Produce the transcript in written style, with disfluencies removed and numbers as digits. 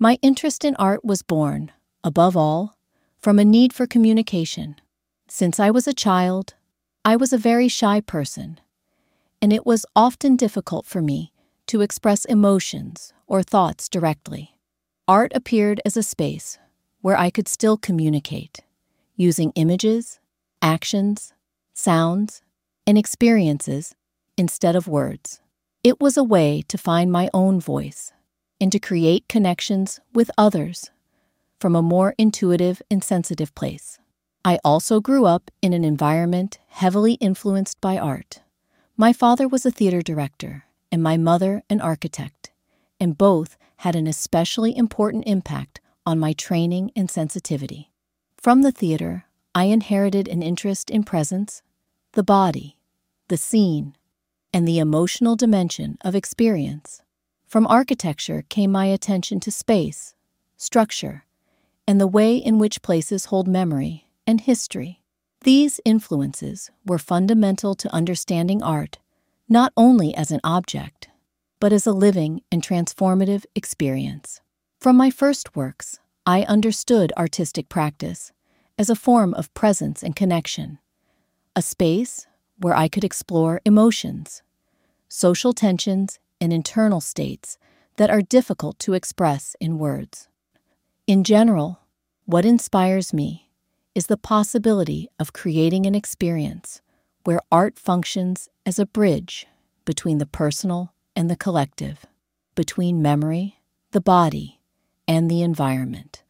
My interest in art was born, above all, from a need for communication. Since I was a child, I was a very shy person, and it was often difficult for me to express emotions or thoughts directly. Art appeared as a space where I could still communicate, using images, actions, sounds, and experiences instead of words. It was a way to find my own voice and to create connections with others from a more intuitive and sensitive place. I also grew up in an environment heavily influenced by art. My father was a theater director and my mother an architect, and both had an especially important impact on my training and sensitivity. From the theater, I inherited an interest in presence, the body, the scene, and the emotional dimension of experience. From architecture came my attention to space, structure, and the way in which places hold memory and history. These influences were fundamental to understanding art, not only as an object, but as a living and transformative experience. From my first works, I understood artistic practice as a form of presence and connection, a space where I could explore emotions, social tensions, and internal states that are difficult to express in words. In general, what inspires me is the possibility of creating an experience where art functions as a bridge between the personal and the collective, between memory, the body, and the environment.